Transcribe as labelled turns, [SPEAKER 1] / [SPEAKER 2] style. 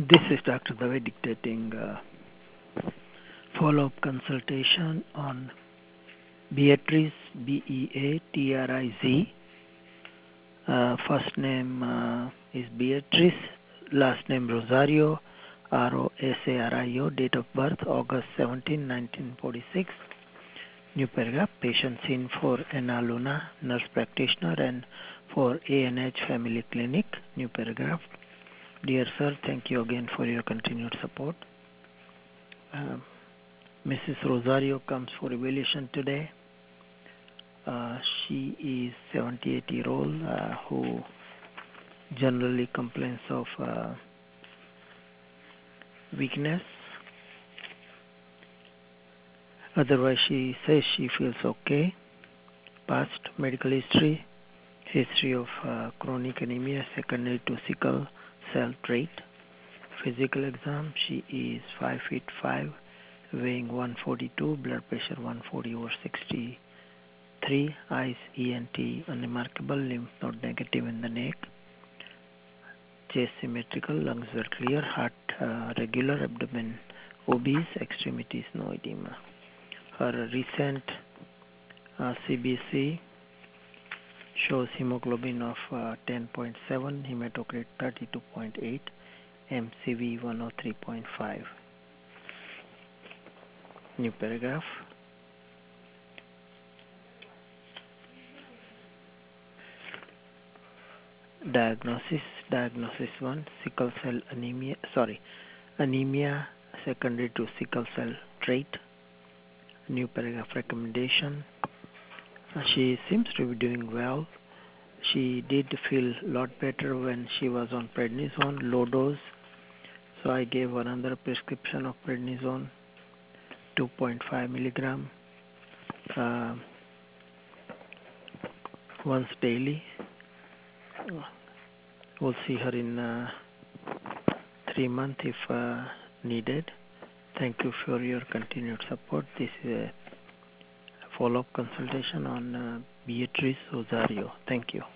[SPEAKER 1] This is Dr. Dave dictating follow-up consultation on Beatriz, Beatriz. First name is Beatriz, last name Rosario, Rosario, date of birth August 17, 1946. New paragraph, patient seen for Anna Luna, nurse practitioner, and for ANH Family Clinic. New paragraph. Dear sir, thank you again for your continued support. Mrs. Rosario comes for evaluation today. She is 78-year-old who generally complains of weakness. Otherwise, she says she feels okay. Past medical history of chronic anemia secondary to sickle cell trait. Physical exam, she is 5'5", weighing 142, blood pressure 140/63, eyes ENT unremarkable, lymph node negative in the neck, chest symmetrical, lungs were clear, heart regular, abdomen obese, extremities no edema. Her recent CBC shows hemoglobin of 10.7, hematocrit 32.8, MCV 103.5. New paragraph. Diagnosis 1, sickle cell anemia secondary to sickle cell trait. New paragraph. Recommendation. She seems to be doing well. She did feel a lot better when she was on prednisone, low dose. So I gave another prescription of prednisone, 2.5 milligram, once daily. We'll see her in 3 months if needed. Thank you for your continued support. This is a follow-up consultation on Beatriz Rosario. Thank you.